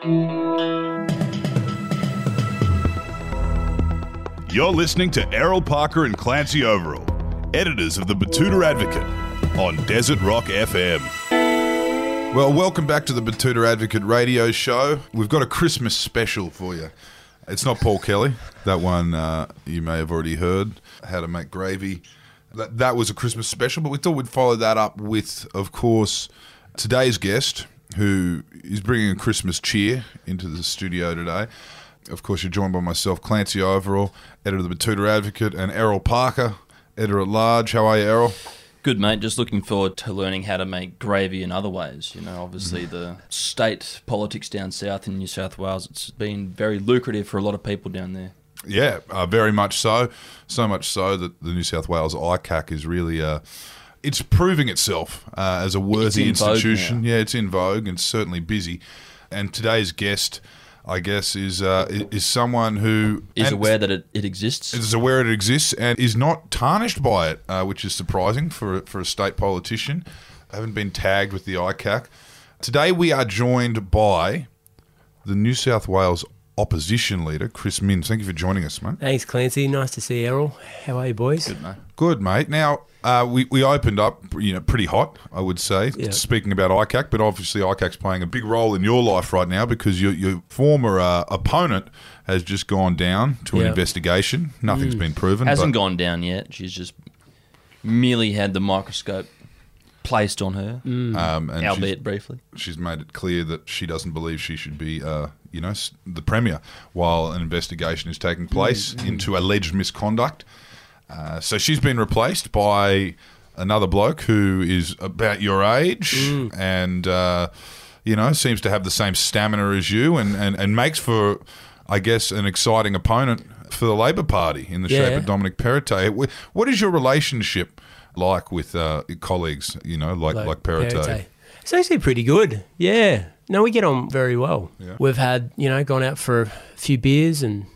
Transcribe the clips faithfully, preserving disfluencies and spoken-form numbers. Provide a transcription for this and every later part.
You're listening to Errol Parker and Clancy Overall, editors of the Betoota Advocate, on Desert Rock F M. Well, welcome back to the Betoota Advocate radio show. We've got a Christmas special for you. It's not Paul Kelly. That one uh, you may have already heard, How to Make Gravy. That, that was a Christmas special, but we thought we'd follow that up with, of course, today's guest, who is bringing a Christmas cheer into the studio today. Of course, you're joined by myself, Clancy Overall, editor of the Betoota Advocate, and Errol Parker, editor-at-large. How are you, Errol? Good, mate. Just looking forward to learning how to make gravy in other ways. You know, obviously the state politics down south in New South Wales, it's been very lucrative for a lot of people down there. Yeah, uh, very much so. So much so that the New South Wales I C A C is really... Uh, it's proving itself uh, as a worthy institution. Yeah, it's in vogue and certainly busy. And today's guest... I guess, is uh, is someone who... Is aware that it, it exists. Is aware it exists and is not tarnished by it, uh, which is surprising for, for a state politician. I haven't been tagged with the I C A C. Today we are joined by the New South Wales opposition leader, Chris Minns. Thank you for joining us, mate. Thanks, Clancy. Nice to see you, Errol. How are you, boys? Good, mate. Good, mate. Now, uh, we, we opened up, you know, pretty hot, I would say, yeah. speaking about I C A C, but obviously I C A C's playing a big role in your life right now because your, your former uh, opponent has just gone down to yeah. an investigation. Nothing's mm. been proven. Hasn't but gone down yet. She's just merely had the microscope placed on her, mm. um, and albeit she's, briefly. She's made it clear that she doesn't believe she should be, uh, you know, the Premier while an investigation is taking place mm. into alleged misconduct. Uh, so she's been replaced by another bloke who is about your age mm. and, uh, you know, seems to have the same stamina as you and, and, and makes for, I guess, an exciting opponent for the Labor Party in the yeah. shape of Dominic Perrottet. What is your relationship like with uh, colleagues, you know, like, like, like Perrottet? Perrottet? It's actually pretty good, yeah. No, we get on very well. Yeah. We've had, you know, gone out for a few beers and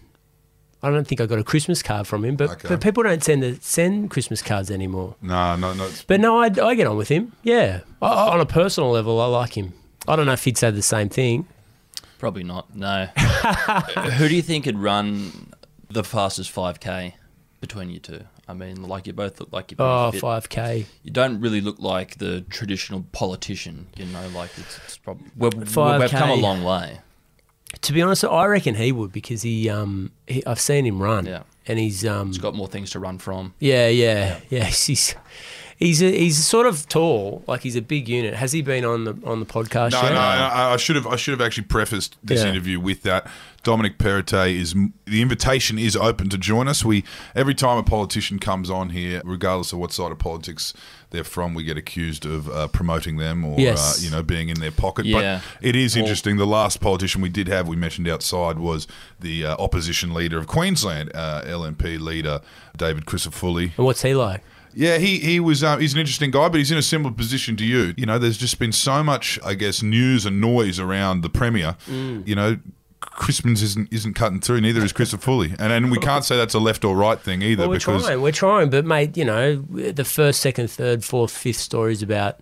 I don't think I got a Christmas card from him, but, okay. but people don't send the, send Christmas cards anymore. No, no, no. But no, I, I get on with him, yeah. I, on a personal level, I like him. I don't know if he'd say the same thing. Probably not, no. Who do you think could run the fastest five K between you two? I mean, like you both look like you're pretty Oh, fit. five K. You don't really look like the traditional politician, you know, like it's, it's probably... We've, five K. we've come a long way. To be honest, I reckon he would because he, um, he I've seen him run. Yeah. And he's... Um, he's got more things to run from. Yeah, yeah, yeah. He's... He's a, he's sort of tall, like he's a big unit. Has he been on the on the podcast no, yet? No, no. I should have I should have actually prefaced this yeah. interview with that. Dominic Perrottet is the invitation is open to join us. We every time a politician comes on here, regardless of what side of politics they're from, we get accused of uh, promoting them or yes. uh, you know being in their pocket. Yeah. But it is interesting. The last politician we did have, we mentioned outside, was the uh, opposition leader of Queensland, uh, L N P leader David Crisafulli. And what's he like? Yeah, he he was. Um, he's an interesting guy, but he's in a similar position to you. You know, there's just been so much, I guess, news and noise around the Premier. Mm. You know, Chris Minns isn't isn't cutting through. Neither is Crisafulli, and and we can't say that's a left or right thing either. Well, we're because trying, we're trying, but mate, you know, the first, second, third, fourth, fifth stories about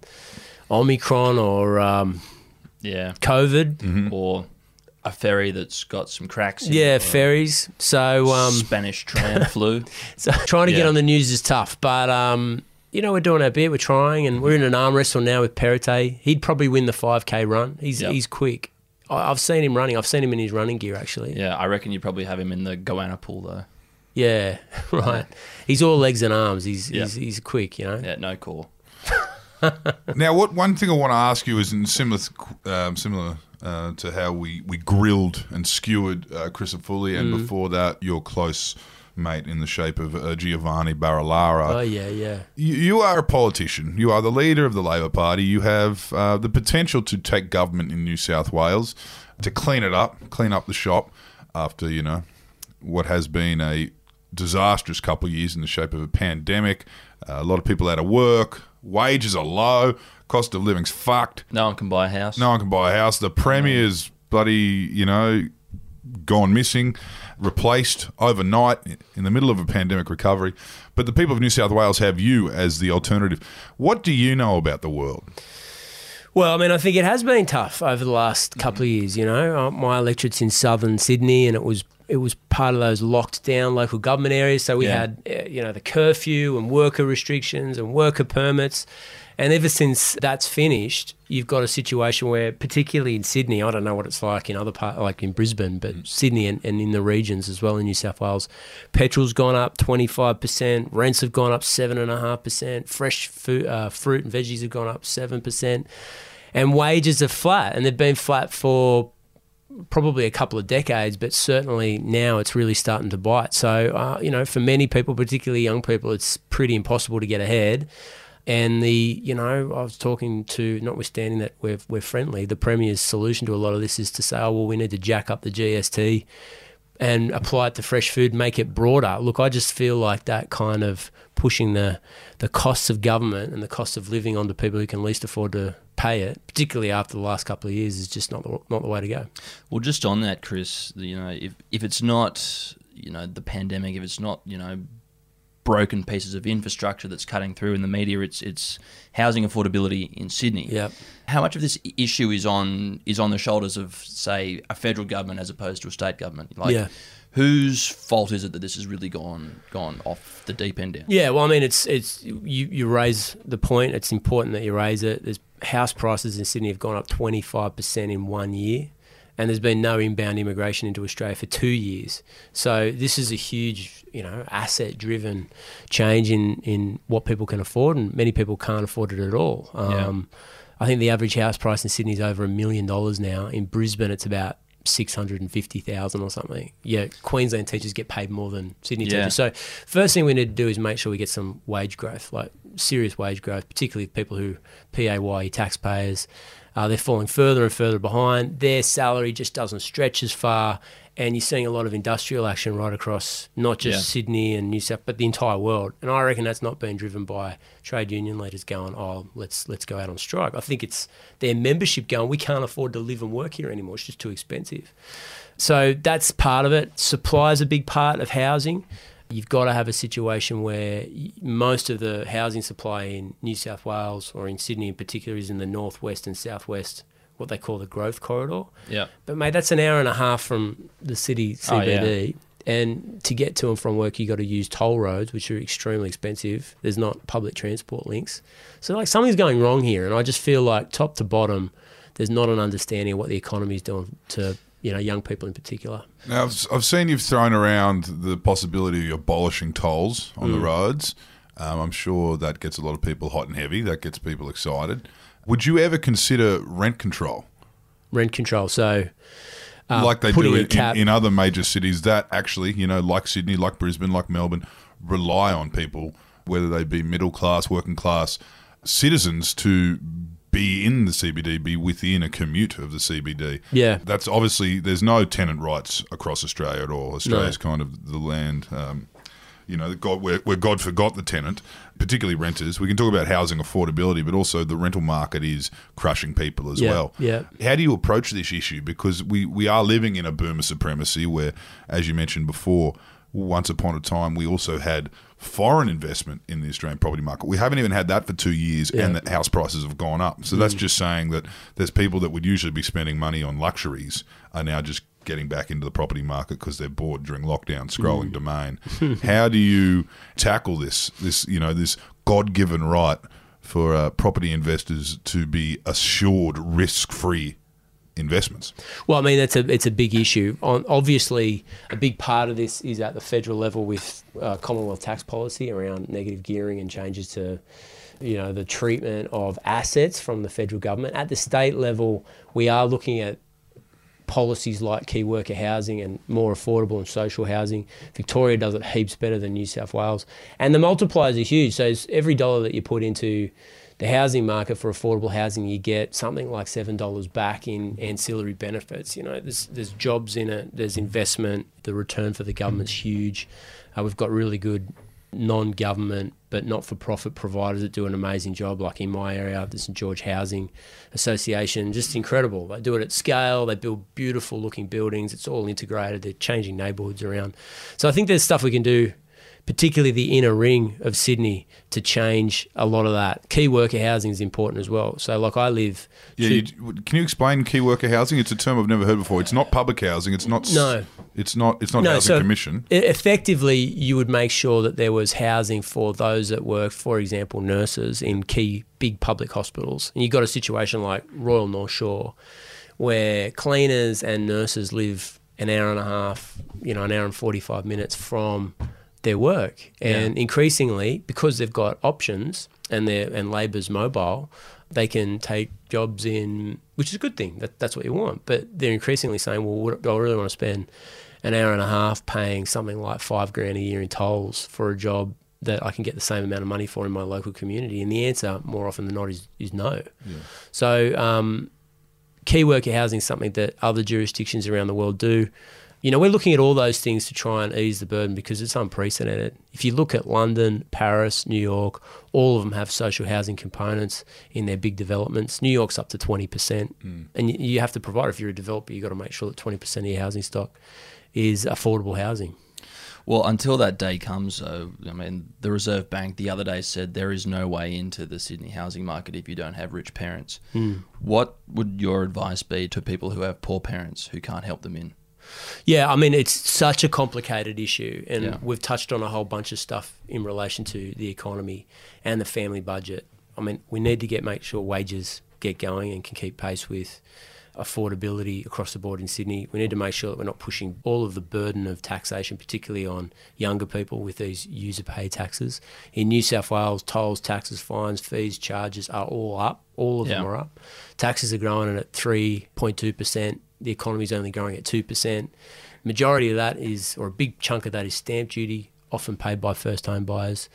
Omicron or um, yeah, COVID mm-hmm. or a ferry that's got some cracks in yeah, it. ferries. So um, Spanish tram flu. So trying to yeah. get on the news is tough, but um, you know, we're doing our bit. We're trying, and we're in an arm wrestle now with Perrottet. He'd probably win the five K run. He's yep. he's quick. I, I've seen him running. I've seen him in his running gear actually. Yeah, I reckon you probably have him in the goanna pool though. Yeah, right. He's all legs and arms. He's yep. he's, he's quick, you know. Yeah, no core. Now, what one thing I want to ask you is in similar um, similar. Uh, to how we, we grilled and skewered uh, Crisafulli, and Mm. before that, your close mate in the shape of uh, Giovanni Barilaro. Oh, yeah, yeah. You, you are a politician. You are the leader of the Labor Party. You have uh, the potential to take government in New South Wales, to clean it up, clean up the shop after, you know, what has been a disastrous couple of years in the shape of a pandemic. Uh, a lot of people out of work. Wages are low. Cost of living's fucked. No one can buy a house. No one can buy a house. The Premier's bloody, you know, gone missing, replaced overnight in the middle of a pandemic recovery. But the people of New South Wales have you as the alternative. What do you know about the world? Well, I mean, I think it has been tough over the last couple of years. You know, uh, my electorate's in southern Sydney, and it was it was part of those locked down local government areas. So we Yeah. had, uh, you know, the curfew and worker restrictions and worker permits. And ever since that's finished, you've got a situation where, particularly in Sydney, I don't know what it's like in other parts, like in Brisbane, but mm. Sydney and, and in the regions as well in New South Wales, petrol's gone up twenty-five percent, rents have gone up seven point five percent, fresh food, uh, fruit and veggies have gone up seven percent, and wages are flat, and they've been flat for probably a couple of decades, but certainly now it's really starting to bite. So, uh, you know, for many people, particularly young people, it's pretty impossible to get ahead. And the, you know, I was talking to, notwithstanding that we're, we're friendly, the Premier's solution to a lot of this is to say, oh, well, we need to jack up the G S T and apply it to fresh food, make it broader. Look, I just feel like that kind of pushing the, the costs of government and the cost of living onto people who can least afford to pay it, particularly after the last couple of years, is just not the, not the way to go. Well, just on that, Chris, you know, if if it's not, you know, the pandemic, if it's not, you know, broken pieces of infrastructure that's cutting through in the media, it's it's housing affordability in Sydney. Yep. How much of this issue is on is on the shoulders of, say, a federal government as opposed to a state government? Like, yeah. whose fault is it that this has really gone gone off the deep end down? Yeah, well, I mean, it's it's you, you raise the point. It's important that you raise it. There's house prices in Sydney have gone up twenty-five percent in one year, and there's been no inbound immigration into Australia for two years. So this is a huge, you know, asset-driven change in, in what people can afford, and many people can't afford it at all. Um, yeah. I think the average house price in Sydney is over a million dollars now. In Brisbane, it's about six hundred fifty thousand dollars or something. Yeah, Queensland teachers get paid more than Sydney yeah. teachers. So first thing we need to do is make sure we get some wage growth, like serious wage growth, particularly people who P A Y E taxpayers. Uh, they're falling further and further behind. Their salary just doesn't stretch as far, and you're seeing a lot of industrial action right across not just yeah. Sydney and New South, but the entire world. And I reckon that's not being driven by trade union leaders going, oh, let's let's go out on strike. I think it's their membership going, we can't afford to live and work here anymore. It's just too expensive. So that's part of it. Supply is a big part of housing. You've got to have a situation where most of the housing supply in New South Wales, or in Sydney in particular, is in the northwest and southwest, what they call the growth corridor. Yeah. But, mate, that's an hour and a half from the city C B D. Oh, yeah. And to get to and from work, you got to use toll roads, which are extremely expensive. There's not public transport links. So, like, something's going wrong here. And I just feel like top to bottom, there's not an understanding of what the economy is doing to, you know, young people in particular. Now, I've, I've seen you've thrown around the possibility of abolishing tolls on mm. the roads. Um, I'm sure that gets a lot of people hot and heavy. That gets people excited. Would you ever consider rent control? Rent control, so... Uh, like they do in, cap- in other major cities that actually, you know, like Sydney, like Brisbane, like Melbourne, rely on people, whether they be middle class, working class citizens, to be in the C B D, be within a commute of the C B D. Yeah. That's obviously, there's no tenant rights across Australia at all. Australia's no. kind of the land, um, you know, God, where, where God forgot the tenant, particularly renters. We can talk about housing affordability, but also the rental market is crushing people as yeah, well. Yeah. How do you approach this issue? Because we, we are living in a boomer supremacy where, as you mentioned before, once upon a time we also had foreign investment in the Australian property market. We haven't even had that for two years, yeah. and that house prices have gone up. So mm. that's just saying that there's people that would usually be spending money on luxuries are now just getting back into the property market because they're bored during lockdown, scrolling mm. Domain. How do you tackle this? This, you know, this God-given right for uh, property investors to be assured risk-free investments? Well, I mean, that's a it's a big issue. On, obviously, a big part of this is at the federal level with uh, Commonwealth tax policy around negative gearing and changes to, you know, the treatment of assets from the federal government. At the state level, we are looking at policies like key worker housing and more affordable and social housing. Victoria does it heaps better than New South Wales. And the multipliers are huge. So every dollar that you put into the housing market for affordable housing, you get something like seven dollars back in ancillary benefits. You know, there's there's jobs in it, there's investment, the return for the government's huge. Uh, we've got really good non-government but not-for-profit providers that do an amazing job, like in my area, the St George Housing Association, just incredible. They do it at scale, they build beautiful-looking buildings, it's all integrated, they're changing neighbourhoods around. So I think there's stuff we can do particularly the inner ring of Sydney, to change a lot of that. Key worker housing is important as well. So, like, I live... Yeah, you, can you explain key worker housing? It's a term I've never heard before. It's not public housing. It's not... No. It's not, it's not no, housing so commission. Effectively, you would make sure that there was housing for those that work, for example, nurses in key big public hospitals. And you've got a situation like Royal North Shore where cleaners and nurses live an hour and a half, you know, an hour and forty-five minutes from their work. And yeah. increasingly, because they've got options and they're, and labour's mobile, they can take jobs in, which is a good thing. That, that's what you want. But they're increasingly saying, well, what, do I really want to spend an hour and a half paying something like five grand a year in tolls for a job that I can get the same amount of money for in my local community? And the answer, more often than not, is, is no. Yeah. So um, key worker housing is something that other jurisdictions around the world do. You know, we're looking at all those things to try and ease the burden because it's unprecedented. If you look at London, Paris, New York, all of them have social housing components in their big developments. New York's up to twenty percent. Mm. And you, you have to provide, if you're a developer, you've got to make sure that twenty percent of your housing stock is affordable housing. Well, until that day comes, though, I mean, the Reserve Bank the other day said there is no way into the Sydney housing market if you don't have rich parents. Mm. What would your advice be to people who have poor parents who can't help them in? Yeah, I mean, it's such a complicated issue, and yeah. we've touched on a whole bunch of stuff in relation to the economy and the family budget. I mean, we need to get make sure wages get going and can keep pace with affordability across the board in Sydney. We need to make sure that we're not pushing all of the burden of taxation, particularly on younger people with these user pay taxes. In New South Wales, tolls, taxes, fines, fees, charges are all up. All of yeah. them are up. Taxes are growing at three point two percent. The economy is only growing at two percent. Majority of that is, or a big chunk of that is stamp duty, often paid by first home buyers.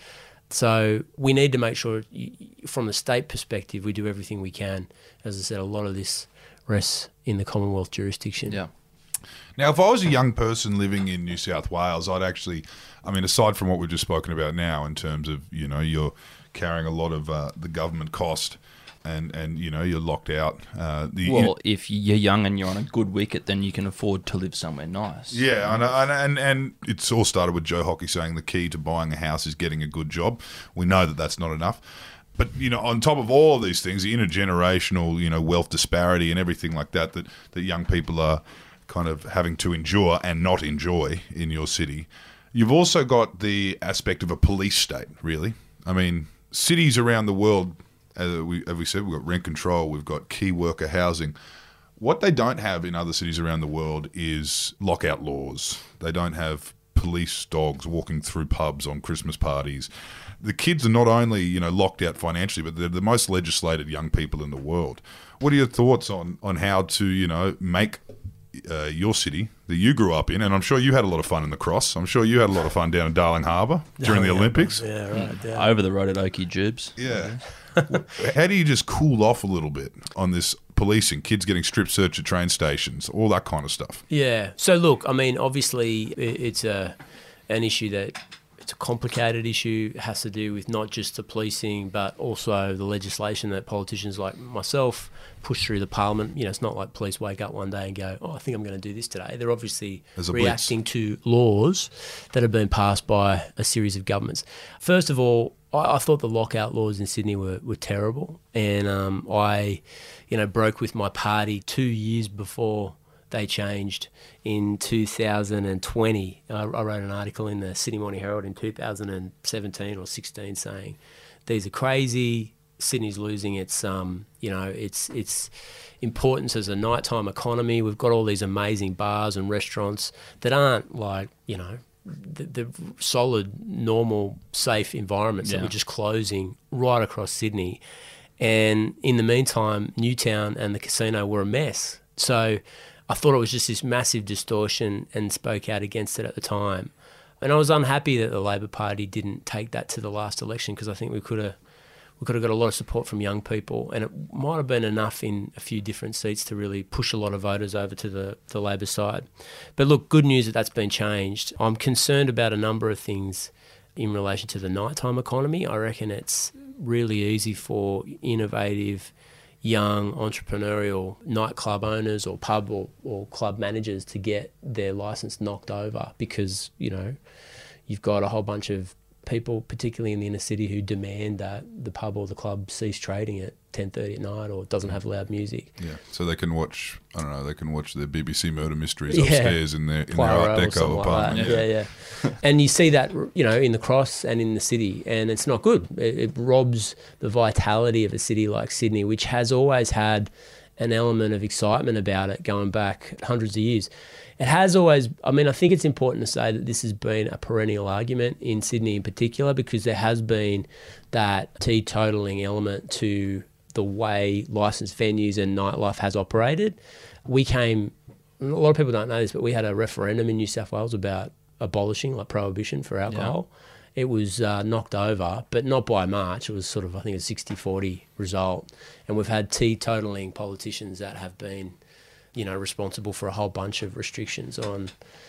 So we need to make sure, from the state perspective, we do everything we can. As I said, a lot of this rests in the Commonwealth jurisdiction. Yeah. Now, if I was a young person living in New South Wales, I'd actually, I mean, aside from what we've just spoken about now in terms of, you know, you're carrying a lot of uh, the government cost, and, and you know, you're locked out. Uh, the, well, if you're young and you're on a good wicket, then you can afford to live somewhere nice. Yeah, and, and, and, and it's all started with Joe Hockey saying the key to buying a house is getting a good job. We know that that's not enough. But, you know, on top of all of these things, the intergenerational, you know, wealth disparity and everything like that, that, that young people are kind of having to endure and not enjoy in your city. You've also got the aspect of a police state, really. I mean, cities around the world, as we, as we said, we've got rent control, we've got key worker housing. What they don't have in other cities around the world is lockout laws. They don't have police dogs walking through pubs on Christmas parties. The kids are not only, you know, locked out financially, but they're the most legislated young people in the world. What are your thoughts on, on how to, you know, make uh, your city that you grew up in? And I'm sure you had a lot of fun in the Cross. I'm sure you had a lot of fun down in Darling Harbour during the Olympics. Yeah, right. Yeah. Over the road at Oakey Jubes. Yeah. How do you just cool off a little bit on this policing, kids getting strip searched at train stations, all that kind of stuff? Yeah. So, look, I mean, obviously it's a an issue that it's a complicated issue. It has to do with not just the policing, but also the legislation that politicians like myself push through the parliament. You know, it's not like police wake up one day and go, oh, I think I'm going to do this today. They're obviously reacting blitz. to laws that have been passed by a series of governments. First of all, I, I thought the lockout laws in Sydney were, were terrible. And um, I, you know, broke with my party two years before they changed in two thousand twenty. I, I wrote an article in the Sydney Morning Herald in two thousand seventeen or sixteen saying these are crazy. Sydney's losing its, um, you know, its its importance as a nighttime economy. We've got all these amazing bars and restaurants that aren't like, you know, the, the solid, normal, safe environments yeah. that we're just closing right across Sydney. And in the meantime, Newtown and the casino were a mess. So I thought it was just this massive distortion and spoke out against it at the time. And I was unhappy that the Labor Party didn't take that to the last election because I think we could have we could have got a lot of support from young people, and it might have been enough in a few different seats to really push a lot of voters over to the, the Labor side. But look, good news that that's been changed. I'm concerned about a number of things in relation to the nighttime economy. I reckon it's really easy for innovative young entrepreneurial nightclub owners or pub or, or club managers to get their license knocked over because, you know, You've got a whole bunch of people, particularly in the inner city, who demand that the pub or the club cease trading at ten thirty at night or doesn't have loud music. Yeah, so they can watch, I don't know, they can watch their B B C murder mysteries Yeah. upstairs in their, in their Poirot Art or Deco something like apartment. that. Yeah, yeah. And you see that, you know, in the Cross and in the city, and it's not good. It, it robs the vitality of a city like Sydney, which has always had an element of excitement about it going back hundreds of years. It has always, I mean, I think it's important to say that this has been a perennial argument in Sydney in particular, because there has been that teetotaling element to the way licensed venues and nightlife has operated. We came, a lot of people don't know this, but we had a referendum in New South Wales about abolishing, like prohibition for alcohol. Yeah. It was uh, knocked over, but not by much. It was sort of, I think, a sixty forty result. And we've had teetotaling politicians that have been, you know, responsible for a whole bunch of restrictions on,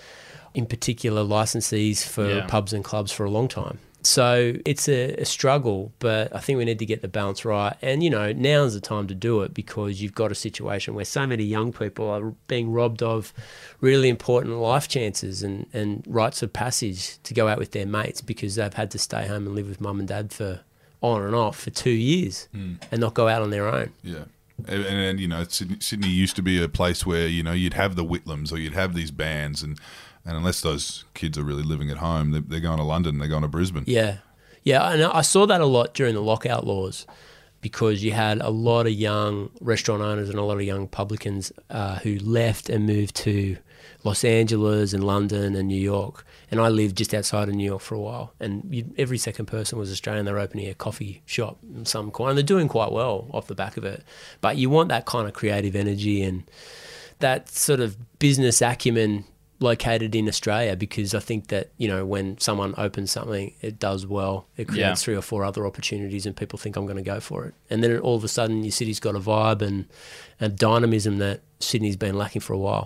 in particular, licensees for Yeah. pubs and clubs for a long time. So it's a, a struggle, but I think we need to get the balance right. And, you know, now's the time to do it, because you've got a situation where so many young people are being robbed of really important life chances and, and rites of passage to go out with their mates because they've had to stay home and live with mum and dad for on and off for two years Mm. and not go out on their own. Yeah. And, and, you know, Sydney, Sydney used to be a place where, you know, you'd have the Whitlams or you'd have these bands, and, and unless those kids are really living at home, they're, they're going to London, they're going to Brisbane. Yeah. Yeah, and I saw that a lot during the lockout laws, because you had a lot of young restaurant owners and a lot of young publicans uh, who left and moved to Los Angeles and London and New York. And I lived just outside of New York for a while. And you, every second person was Australian. They're opening a coffee shop in some corner. And they're doing quite well off the back of it. But you want that kind of creative energy and that sort of business acumen located in Australia, because I think that, you know, when someone opens something, it does well. It creates Yeah. three or four other opportunities and people think I'm going to go for it. And then all of a sudden your city's got a vibe and a dynamism that Sydney's been lacking for a while.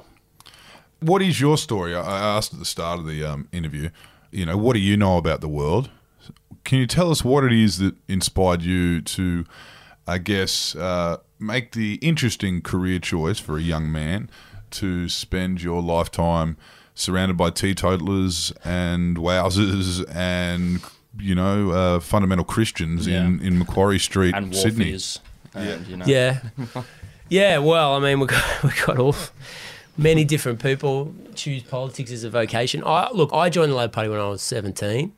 What is your story? I I asked at the start of the um, interview, you know, what do you know about the world? Can you tell us what it is that inspired you to, I guess, uh, make the interesting career choice for a young man to spend your lifetime surrounded by teetotalers and wowsers and, you know, uh, fundamental Christians Yeah. in, in Macquarie Street, And Sydney? warfares. And, you know. Yeah. Yeah, well, I mean, we've got, we've got all many different people choose politics as a vocation. I Look, I joined the Labor Party when I was seventeen,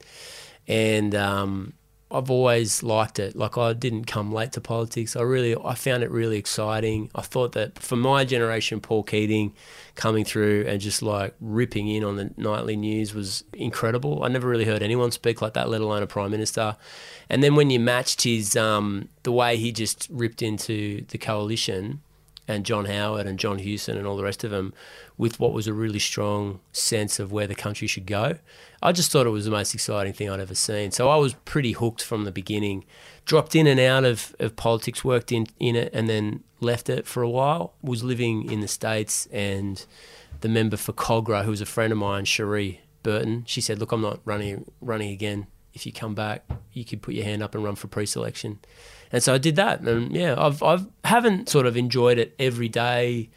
and um, I've always liked it. Like, I didn't come late to politics. I really, I found it really exciting. I thought that for my generation, Paul Keating coming through and just like ripping in on the nightly news was incredible. I never really heard anyone speak like that, let alone a prime minister. And then when you matched his, um, the way he just ripped into the coalition and John Howard and John Hewson and all the rest of them with what was a really strong sense of where the country should go, I just thought it was the most exciting thing I'd ever seen. So I was pretty hooked from the beginning. Dropped in and out of, of politics, worked in, in it, and then left it for a while. Was living in the States, and the member for Cogra, who was a friend of mine, Cherie Burton, she said, look, I'm not running running again. If you come back, you could put your hand up and run for pre-selection. And so I did that. And yeah, I've, I've haven't sort of enjoyed it every day,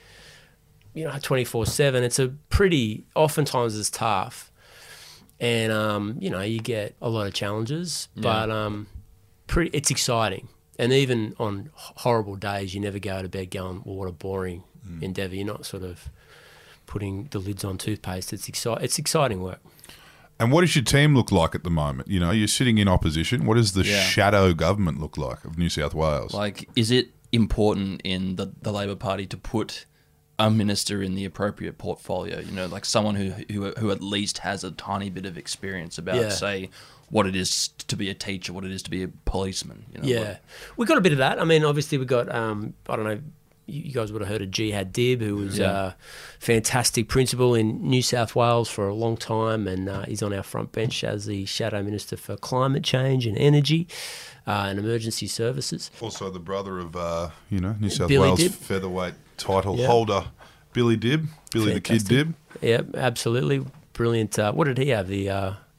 you know, twenty-four seven. It's a pretty, oftentimes it's tough. And, um, you know, you get a lot of challenges, Yeah. but um, pretty, it's exciting. And even on horrible days, you never go to bed going, well, what a boring mm. endeavour. You're not sort of putting the lids on toothpaste. It's, exci- it's exciting work. And what does your team look like at the moment? You know, you're sitting in opposition. What does the Yeah. shadow government look like of New South Wales? Like, is it important in the, the Labor Party to put a minister in the appropriate portfolio? You know, like someone who who, who at least has a tiny bit of experience about, Yeah. say, what it is to be a teacher, what it is to be a policeman. You know, Yeah. what- We got a bit of that. I mean, obviously we got, um, I don't know, you you guys would have heard of Jihad Dib, who was Yeah. a fantastic principal in New South Wales for a long time, and uh, he's on our front bench as the Shadow Minister for Climate Change and Energy uh, and Emergency Services. Also the brother of, uh, you know, New South Billy Wales Dibb. featherweight title Yeah. holder, Billy Dibb, Billy the Kid Fantastic. Dibb. Yeah, absolutely. Brilliant. Uh, what did he have? The uh,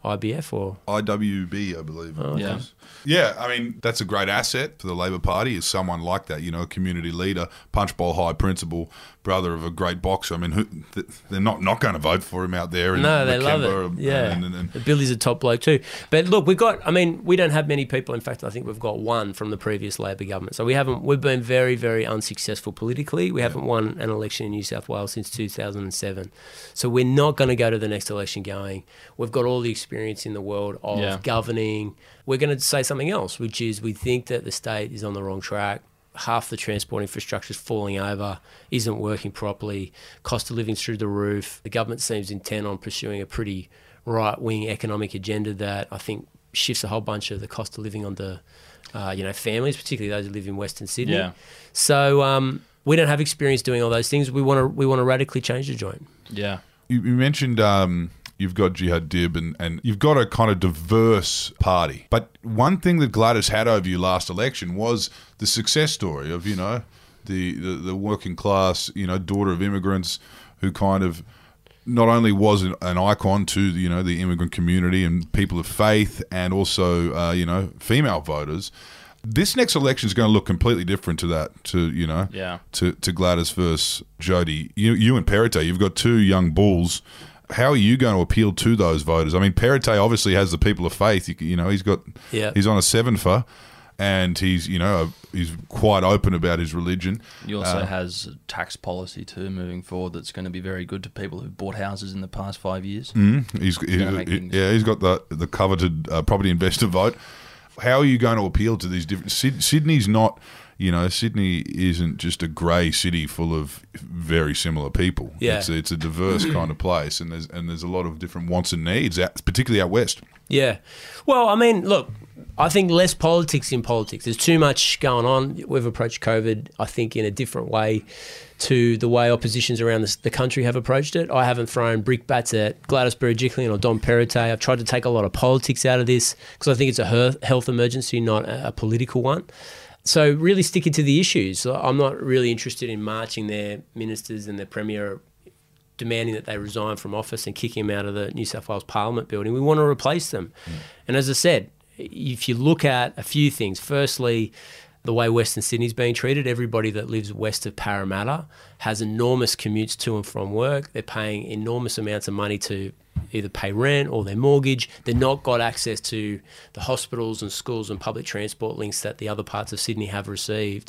I B F or I W B, I believe. Oh, yeah. Yeah, I mean, that's a great asset for the Labor Party is someone like that, you know, a community leader, Punchbowl High principal, brother of a great boxer. I mean, who, they're not, not going to vote for him out there. In no, they love Lakemba it. Yeah, and, and, and, Billy's a top bloke too. But look, we've got. I mean, we don't have many people. In fact, I think we've got one from the previous Labor government. So we haven't. We've been very, very unsuccessful politically. We haven't won an election in New South Wales since two thousand seven. So we're not going to go to the next election going, we've got all the experience in the world of Yeah. governing. We're going to say something else, which is we think that the state is on the wrong track. Half the transport infrastructure is falling over, isn't working properly, cost of living's through the roof. The government seems intent on pursuing a pretty right-wing economic agenda that I think shifts a whole bunch of the cost of living onto uh, you know, families, particularly those who live in Western Sydney. Yeah. So um, we don't have experience doing all those things. We want to we want to radically change the joint. Yeah. you, you mentioned um, you've got Jihad Dib and, and you've got a kind of diverse party. But one thing that Gladys had over you last election was the success story of, you know, the, the, the working class, you know, daughter of immigrants who kind of not only was an, an icon to, you know, the immigrant community and people of faith and also, uh, you know, female voters. This next election is going to look completely different to that, to, you know, Yeah. to, to Gladys versus Jody. You, you and Perrottet, you've got two young bulls. How are you going to appeal to those voters? I mean, Perrottet obviously has the people of faith. You, you know, he's got, Yeah. he's on a seven for, and he's, you know, he's quite open about his religion. He also Uh, has a tax policy too moving forward that's going to be very good to people who've bought houses in the past five years. Mm, he's, he, gonna make he- things- yeah, he's got the the coveted uh, property investor vote. How are you going to appeal to these different? Syd- Sydney's not, you know, Sydney isn't just a grey city full of very similar people. Yeah. It's a, it's a diverse kind of place, and there's and there's a lot of different wants and needs, out, particularly out west. Yeah. Well, I mean, look, I think less politics in politics. There's too much going on. We've approached COVID, I think, in a different way to the way oppositions around the, the country have approached it. I haven't thrown brickbats at Gladys Berejiklian or Dom Perrottet. I've tried to take a lot of politics out of this because I think it's a health, health emergency, not a, a political one. So really sticking to the issues. I'm not really interested in marching their ministers and their premier demanding that they resign from office and kicking them out of the New South Wales Parliament building. We want to replace them. Mm. And as I said, if you look at a few things, firstly, the way Western Sydney's being treated, everybody that lives west of Parramatta has enormous commutes to and from work. They're paying enormous amounts of money to either pay rent or their mortgage. They've not got access to the hospitals and schools and public transport links that the other parts of Sydney have received.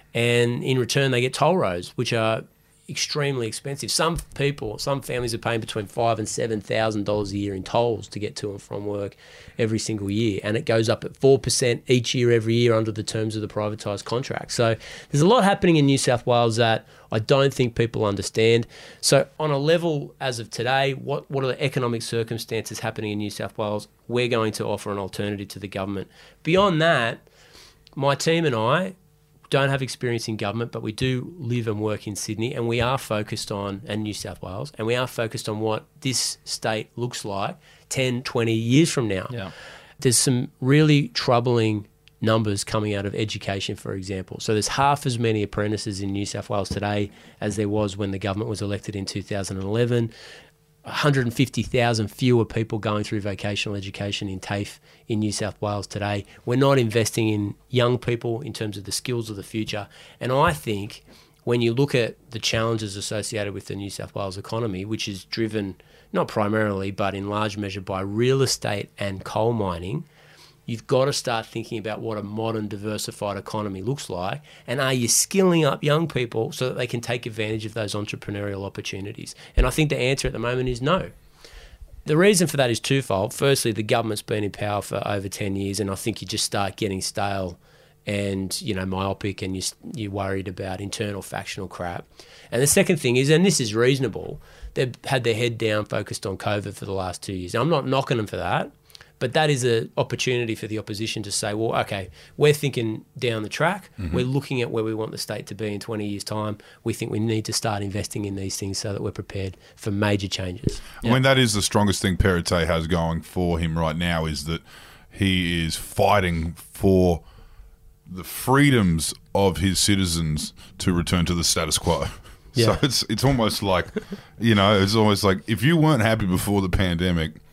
And in return, they get toll roads, which are extremely expensive. Some people, some families are paying between five and seven thousand dollars a year in tolls to get to and from work every single year, and it goes up at four percent each year, every year under the terms of the privatised contract. So there's a lot happening in New South Wales that I don't think people understand. So on a level as of today, what what are the economic circumstances happening in New South Wales? We're going to offer an alternative to the government. Beyond that, my team and I don't have experience in government, but we do live and work in Sydney, and we are focused on, and New South Wales, and we are focused on what this state looks like ten, twenty years from now. Yeah. There's some really troubling numbers coming out of education, for example. So there's half as many apprentices in New South Wales today as there was when the government was elected in two thousand eleven. one hundred fifty thousand fewer people going through vocational education in TAFE in New South Wales today. We're not investing in young people in terms of the skills of the future. And I think when you look at the challenges associated with the New South Wales economy, which is driven not primarily but in large measure by real estate and coal mining, you've got to start thinking about what a modern, diversified economy looks like. And are you skilling up young people so that they can take advantage of those entrepreneurial opportunities? And I think the answer at the moment is no. The reason for that is twofold. Firstly, the government's been in power for over ten years, and I think you just start getting stale and, you know, myopic, and you, you're worried about internal factional crap. And the second thing is, and this is reasonable, they've had their head down focused on COVID for the last two years. Now, I'm not knocking them for that. But that is an opportunity for the opposition to say, well, okay, we're thinking down the track. Mm-hmm. We're looking at where we want the state to be in twenty years' time. We think we need to start investing in these things so that we're prepared for major changes. I mean, that is the strongest thing Perrottet has going for him right now, is that he is fighting for the freedoms of his citizens to return to the status quo. Yeah. So it's it's almost like, you know, it's almost like if you weren't happy before the pandemic,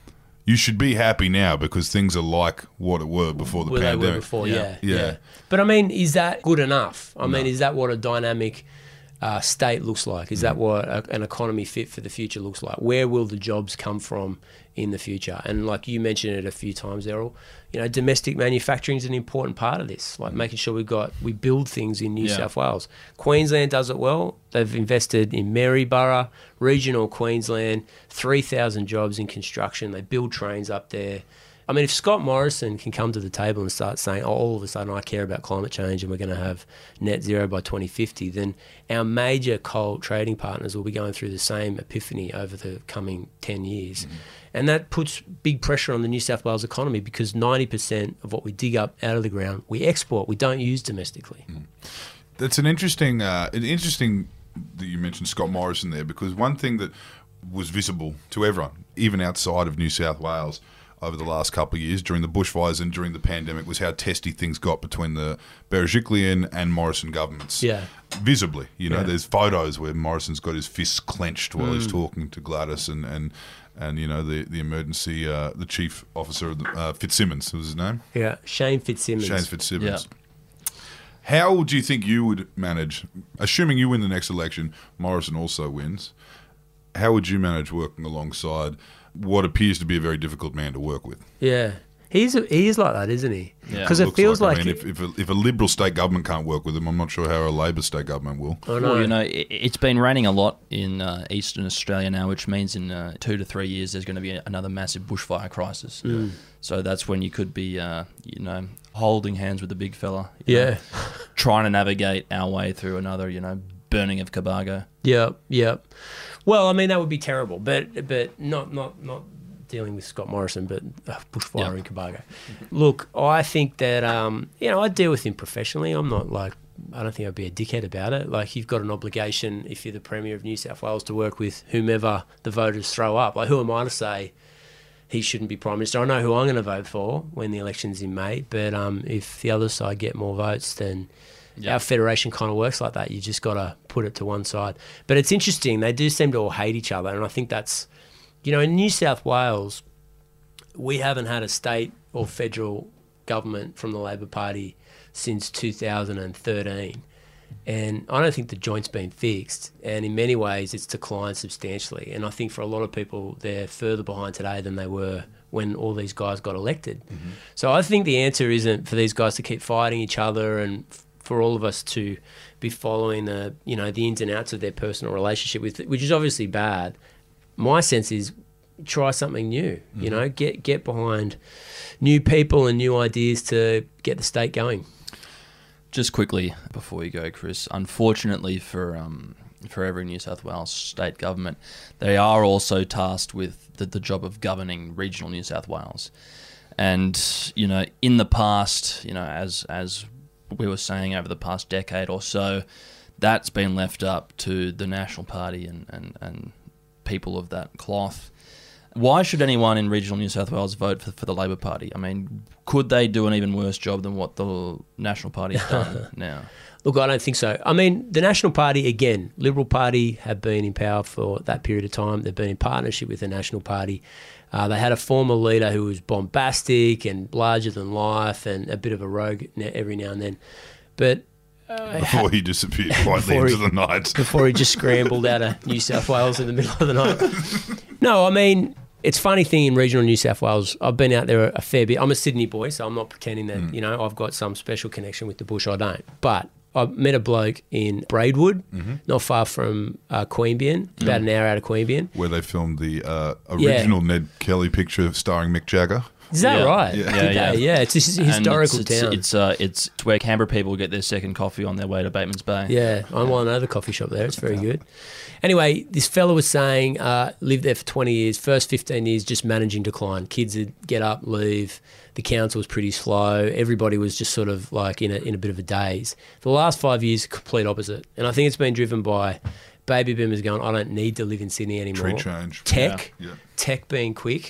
you should be happy now because things are like what it were before the Where pandemic. they were before, yeah. Yeah. yeah. But I mean, is that good enough? I mean, No. is that what a dynamic uh, state looks like? Is that what a, an economy fit for the future looks like? Where will the jobs come from in the future? And like you mentioned it a few times, Errol, you know, domestic manufacturing is an important part of this, like making sure we got we build things in New Yeah. South Wales. Queensland does it well. They've invested in Maryborough, regional Queensland, three thousand jobs in construction. They build trains up there. I mean, if Scott Morrison can come to the table and start saying, oh, all of a sudden I care about climate change and we're going to have net zero by twenty fifty, then our major coal trading partners will be going through the same epiphany over the coming ten years. Mm. And that puts big pressure on the New South Wales economy because ninety percent of what we dig up out of the ground, we export. We don't use domestically. Mm. That's an interesting, uh, an interesting that you mentioned Scott Morrison there, because one thing that was visible to everyone, even outside of New South Wales, over the last couple of years during the bushfires and during the pandemic, was how testy things got between the Berejiklian and Morrison governments. Yeah. Visibly, you know, Yeah. there's photos where Morrison's got his fists clenched while mm. he's talking to Gladys and, and, and you know, the, the emergency, uh, the chief officer, of the, uh, Fitzsimmons was his name? Yeah, Shane Fitzsimmons. Shane Fitzsimmons. Yeah. How do you think you would manage, assuming you win the next election, Morrison also wins, how would you manage working alongside what appears to be a very difficult man to work with? Yeah. He's a, he is like that, isn't he? Yeah. Because it, looks feels like... I mean, if, if, a, if a Liberal state government can't work with him, I'm not sure how a Labor state government will. I know. Well, you know, it, it's been raining a lot in uh, eastern Australia now, which means in uh, two to three years there's going to be another massive bushfire crisis. Mm. So that's when you could be, uh, you know, holding hands with the big fella. you Yeah. know, trying to navigate our way through another, you know, burning of Cobargo. Yep, yep. Well, I mean, that would be terrible, but but not not not dealing with Scott Morrison, but uh, bushfire Yep. in Cobargo. Look, I think that, um, you know, I deal with him professionally. I'm not like, I don't think I'd be a dickhead about it. Like, you've got an obligation, if you're the Premier of New South Wales, to work with whomever the voters throw up. Like, who am I to say he shouldn't be Prime Minister? I know who I'm going to vote for when the election's in May, but um, if the other side get more votes, then... Yeah. Our federation kind of works like that. You just got to put it to one side. But it's interesting. They do seem to all hate each other. And I think that's, you know, in New South Wales, we haven't had a state or federal government from the Labor Party since two thousand thirteen. And I don't think the joint's been fixed. And in many ways, it's declined substantially. And I think for a lot of people, they're further behind today than they were when all these guys got elected. Mm-hmm. So I think the answer isn't for these guys to keep fighting each other and for all of us to be following the, you know, the ins and outs of their personal relationship with, which is obviously bad. My sense is try something new, mm-hmm. you know, get get behind new people and new ideas to get the state going. Just quickly before you go, Chris, unfortunately for um, for every New South Wales state government, they are also tasked with the, the job of governing regional New South Wales. And, you know, in the past, you know, as as we were saying over the past decade or so, that's been left up to the National Party and, and, and people of that cloth. Why should anyone in regional New South Wales vote for, for the Labor Party? I mean, could they do an even worse job than what the National Party has done now? Look, I don't think so. I mean, the National Party, again, Liberal Party have been in power for that period of time. They've been in partnership with the National Party. Uh, they had a former leader who was bombastic and larger than life and a bit of a rogue every now and then. But uh, before he disappeared quietly into he, the night. Before he just scrambled out of New South Wales in the middle of the night. No, I mean, it's a funny thing in regional New South Wales. I've been out there a fair bit. I'm a Sydney boy, so I'm not pretending that, mm. you know, I've got some special connection with the bush. I don't. But I met a bloke in Braidwood, mm-hmm. not far from uh, Queanbeyan, mm. about an hour out of Queanbeyan. Where they filmed the uh, original yeah. Ned Kelly picture starring Mick Jagger. Is that yeah. right? Yeah, yeah. yeah. yeah. It's a historical it's, it's, town. It's uh, it's where Canberra people get their second coffee on their way to Bateman's Bay. Yeah, I well know the coffee shop there. It's very good. Anyway, this fella was saying, uh, lived there for twenty years, first fifteen years just managing decline. Kids would get up, leave. The council was pretty slow. Everybody was just sort of like in a, in a bit of a daze. The last five years, complete opposite. And I think it's been driven by baby boomers going, I don't need to live in Sydney anymore. Tree change. Tech, yeah. Yeah. tech being quick.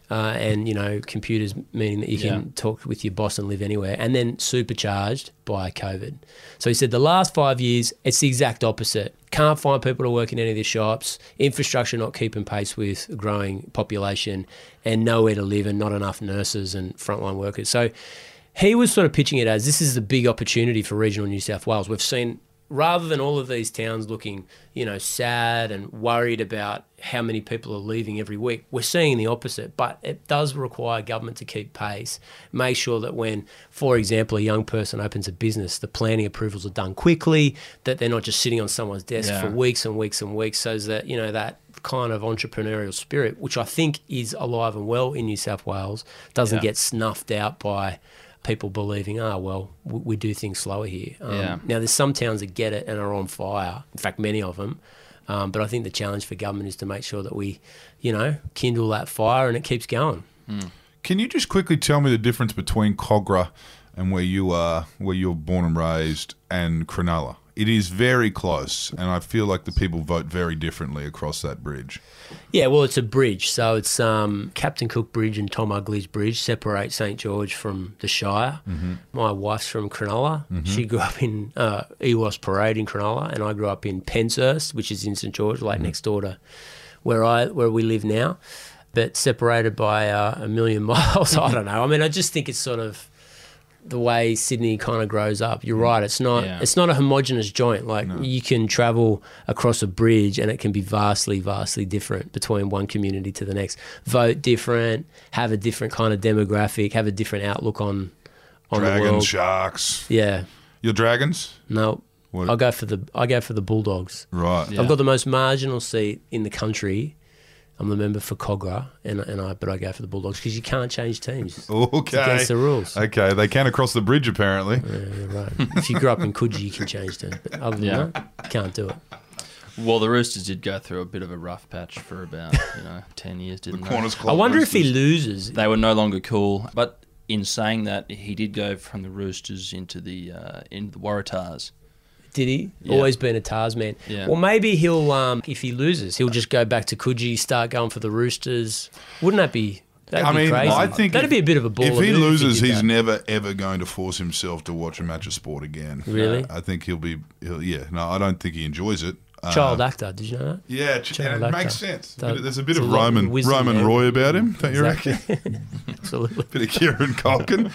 uh, and, you know, computers meaning that you can Yeah. talk with your boss and live anywhere, and then supercharged by COVID. So he said the last five years, it's the exact opposite. Can't find people to work in any of the shops, infrastructure not keeping pace with a growing population, and nowhere to live and not enough nurses and frontline workers. So he was sort of pitching it as this is the big opportunity for regional New South Wales. We've seen, rather than all of these towns looking, you know, sad and worried about how many people are leaving every week, we're seeing the opposite. But it does require government to keep pace, make sure that when, for example, a young person opens a business, the planning approvals are done quickly, that they're not just sitting on someone's desk Yeah. for weeks and weeks and weeks, so that, you know, that kind of entrepreneurial spirit, which I think is alive and well in New South Wales, doesn't Yeah. get snuffed out by people believing, oh, well, we, we do things slower here. Um, Yeah. Now, there's some towns that get it and are on fire. In fact, many of them. Um, but I think the challenge for government is to make sure that we, you know, kindle that fire and it keeps going. Can you just quickly tell me the difference between Cogra and where you are, where you're born and raised, and Cronulla? It is very close, and I feel like the people vote very differently across that bridge. Yeah, well, it's a bridge. So it's um, Captain Cook Bridge and Tom Ugley's Bridge separate St George from the Shire. Mm-hmm. My wife's from Cronulla. Mm-hmm. She grew up in uh, Ewas Parade in Cronulla, and I grew up in Penshurst, which is in St George, like mm-hmm. next door to where I where we live now, but separated by uh, a million miles. I don't know. I mean, I just think it's sort of the way Sydney kind of grows up. You're right. It's not. Yeah. It's not a homogenous joint. Like no. You can travel across a bridge, and it can be vastly, vastly different between one community to the next. Vote different, have a different kind of demographic, have a different outlook on on Dragons, the world. Sharks. Yeah. Your Dragons? No. What? I go for the. I go for the Bulldogs. Right. Yeah. I've got the most marginal seat in the country. I'm the member for Cogra, and and I but I go for the Bulldogs because you can't change teams. Okay. It's against the rules. Okay, they can across the bridge apparently. Yeah, you're right. If you grew up in Coogee, you can change teams, but other than Yeah. that, you can't do it. Well, the Roosters did go through a bit of a rough patch for about, you know, ten years, didn't The they? Qantas I Club wonder if he Roosters. loses. They were no longer cool. But in saying that, he did go from the Roosters into the uh, into the Waratahs. Did he? Yeah. Always been a Tars man. Yeah. Well, maybe he'll, um, if he loses, he'll just go back to Coogee, start going for the Roosters. Wouldn't that be, that'd I be mean, crazy. I think that'd if, be a bit of a ball. If he move loses, did he's that. never ever going to force himself to watch a match of sport again. Really? I think he'll be. He'll, yeah. No, I don't think he enjoys it. Uh, Child actor, did you know that? Yeah, ch- Child and it actor. makes sense. That- There's a bit it's of a lot of Roman wisdom Roman there. Roy about him, don't you reckon? Exactly. Absolutely. Bit of Kieran Culkin.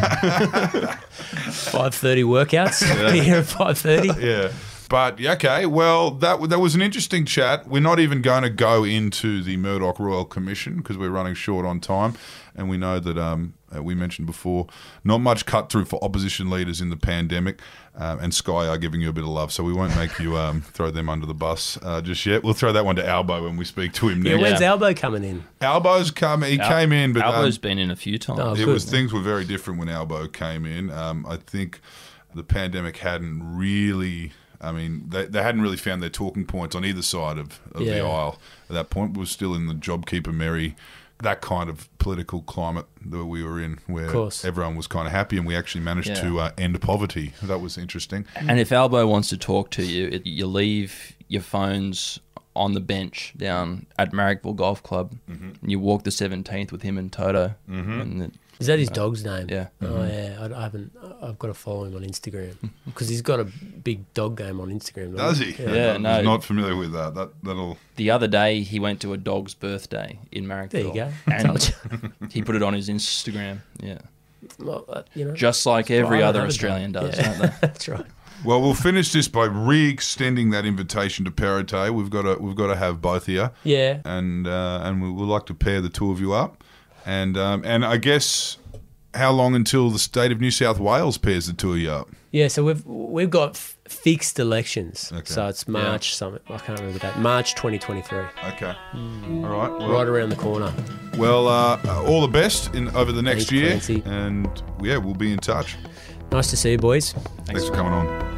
five thirty workouts here at five thirty. Yeah. But yeah, okay, well, that that was an interesting chat. We're not even going to go into the Murdoch Royal Commission because we're running short on time, and we know that um, uh, we mentioned before, not much cut through for opposition leaders in the pandemic, um, and Sky are giving you a bit of love, so we won't make you um, throw them under the bus uh, just yet. We'll throw that one to Albo when we speak to him Yeah, next. when's Yeah. Albo coming in? Albo's come. He Al- came in, but um, Albo's been in a few times. Oh, it good. was things were very different when Albo came in. Um, I think the pandemic hadn't really. I mean, they, they hadn't really found their talking points on either side of, of Yeah. the aisle at that point. We were still in the JobKeeper Merry, that kind of political climate that we were in, where course. everyone was kind of happy, and we actually managed Yeah. to uh, end poverty. That was interesting. And if Albo wants to talk to you, it, you leave your phones on the bench down at Marrickville Golf Club. Mm-hmm. And you walk the seventeenth with him and Toto. Mm-hmm. And it, Is that his dog's name? yeah. Oh yeah, I, I haven't. I've got to follow him on Instagram because he's got a big dog game on Instagram. Does doesn't he? Yeah, I'm no. not familiar with that. That that'll. The other day, he went to a dog's birthday in Marrickville. There you go. And Told he put it on his Instagram. Yeah. Well, uh, you know, Just like every Well, I other have a Australian dog. does, Yeah. don't they? That's right. Well, we'll finish this by re-extending that invitation to Perrottet. We've got to we've got to have both here. Yeah. and uh, and we would like to pair the two of you up, and um, and I guess how long until the state of New South Wales pairs the two of you up? Yeah, so we've we've got f- fixed elections. Okay. So it's March something. I can't remember that. March twenty twenty-three. Okay, all right. Well, Right around the corner. well uh, all the best in over the next Thanks, year, Clancy. and yeah, we'll be in touch. Nice to see you, boys. Thanks for coming on.